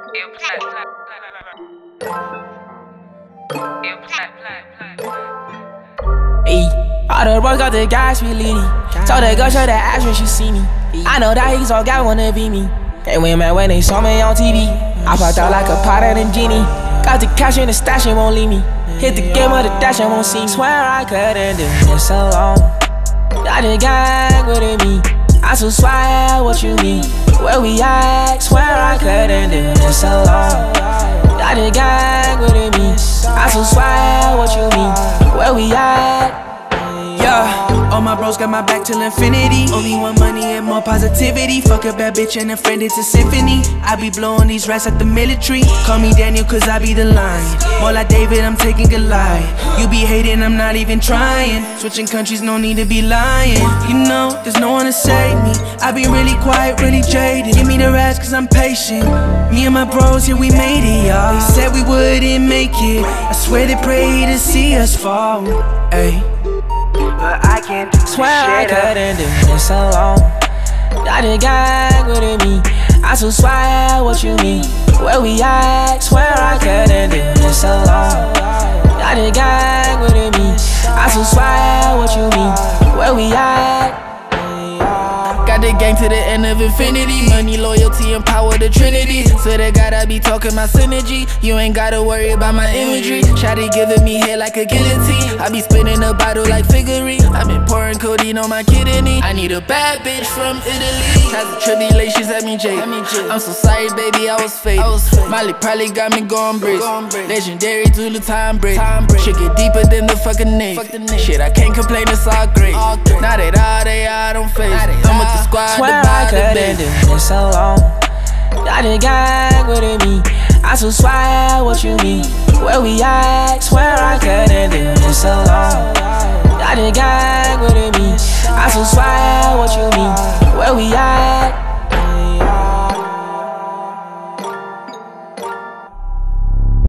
All the bros got the gas, we leaning. Told that girl, show that ass when she see me. I know that he's all guy wanna be me. They went mad when they saw me on TV. I popped out like a pot and a genie. Got the cash in the stash and won't leave me. Hit the game of the dash and won't see me. Swear I couldn't do this alone. Got the gang with me. I so swear what you mean. Where we at? Swear I couldn't do this alone. Got the gang with me. I so swear what you mean. Where we at? Yeah, all my bros got my back till infinity. Only want money and more positivity. Fuck a bad bitch and a friend, it's a symphony. I be blowing these rats like the military. Call me Daniel cause I be the lion. More like David, I'm taking Goliath. You be hating, I'm not even trying. Switching countries, no need to be lying. You know, there's no one to save me. I be really quiet, really jaded. Give me the rats cause I'm patient. Me and my bros, yeah, we made it, y'all. They said we wouldn't make it. I swear they pray to see us fall. Ayy, but I can't do swear I couldn't do this alone. Got the gang with me. I so swear what you mean. Where we at? Swear I couldn't do this alone. Got the gang with me. I so swear what you mean. Where we at? Got the gang to the end of infinity. Money, loyalty, and power, the trinity. So they gotta be talking my synergy. You ain't gotta worry about my imagery. Shawty giving me head like a guillotine. I be spinning a bottle like figurine. I been pouring codeine on my kidney. I need a bad bitch from Italy. Trials and tribulations had me jaded. I'm so sorry, baby, I was faded. Molly probably got me going brisk. Legendary to the time break. Shit get deeper than the fucking Navy. Shit, I can't complain, it's all great. Now that all they are, don't face it. I'm with the squad, swear I couldn't do this alone. Got the gang with me. I so swear what you mean. Where we at? Swear I couldn't do this alone. Got the gang with me. I so swear what you mean. Where we at?